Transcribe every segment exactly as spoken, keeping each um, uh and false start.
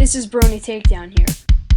This is Brony Takedown here.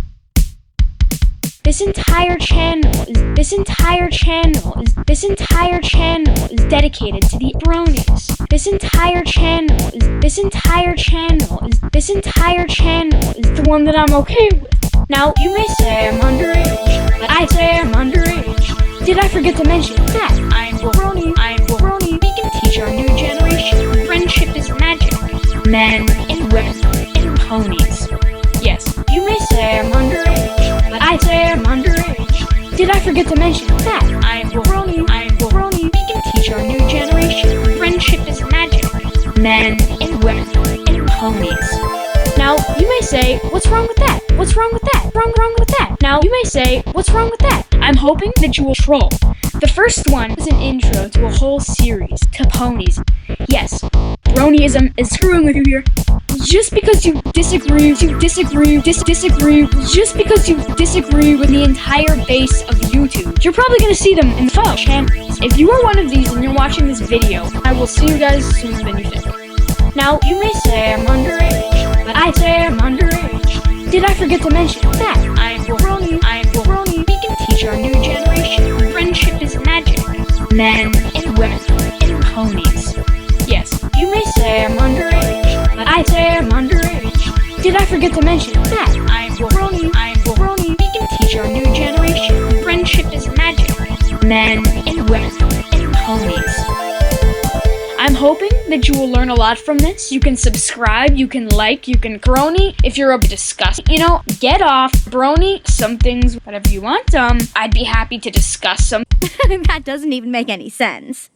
This entire channel is this entire channel is this entire channel is dedicated to the bronies. This entire channel is this entire channel is this entire channel is the one that I'm okay with. Now you may say I'm underage, but I say I'm underage. Did I forget to mention that I'm brony? I'm brony. We can teach our new generation. Friendship is magic. Men and women and ponies. Yes, you may say I'm underage, but I say I'm underage. Did I forget to mention that I'm brony? I'm brony. We can teach our new generation. Friendship is magic. Men and women and ponies. Now, you may say, what's wrong with that? What's wrong with that? Wrong, wrong with that? Now, you may say, what's wrong with that? I'm hoping that you will troll. The first one is an intro to a whole series to ponies. Yes, bronyism is screwing with you here. Just because you disagree, you disagree, dis disagree, just because you disagree with the entire base of YouTube, you're probably gonna see them in the photo channels. If you are one of these and you're watching this video, I will see you guys sooner than you think. Now, you may say I'm underage, but I say I'm underage. Did I forget to mention that I'm brony? I'm brony. We can teach our new generation. Friendship is magic. Men and women and ponies. Yes, you may say I'm underage, but I say I'm underage. Did I forget to mention that I'm brony? I'm brony. We can teach our new generation. Friendship is magic. Men and women and ponies. I'm hoping that you will learn a lot from this. You can subscribe, you can like, you can brony if you're up to discuss. You know, get off, brony, some things, whatever you want. Um, I'd be happy to discuss some. That doesn't even make any sense.